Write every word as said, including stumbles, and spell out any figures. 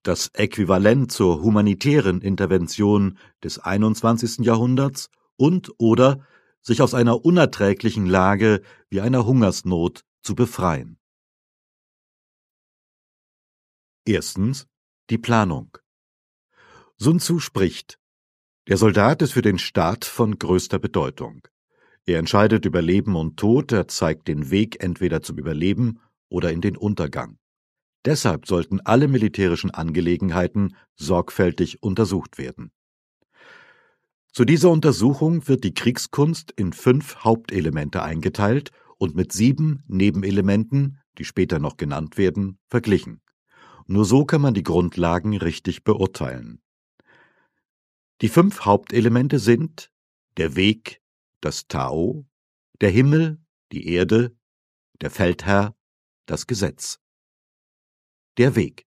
das Äquivalent zur humanitären Intervention des einundzwanzigsten Jahrhunderts und oder sich aus einer unerträglichen Lage wie einer Hungersnot zu befreien. Erstens die Planung. Sun Tzu spricht: Der Soldat ist für den Staat von größter Bedeutung. Er entscheidet über Leben und Tod, er zeigt den Weg entweder zum Überleben oder in den Untergang. Deshalb sollten alle militärischen Angelegenheiten sorgfältig untersucht werden. Zu dieser Untersuchung wird die Kriegskunst in fünf Hauptelemente eingeteilt und mit sieben Nebenelementen, die später noch genannt werden, verglichen. Nur so kann man die Grundlagen richtig beurteilen. Die fünf Hauptelemente sind der Weg, das Tao, der Himmel, die Erde, der Feldherr, das Gesetz. Der Weg.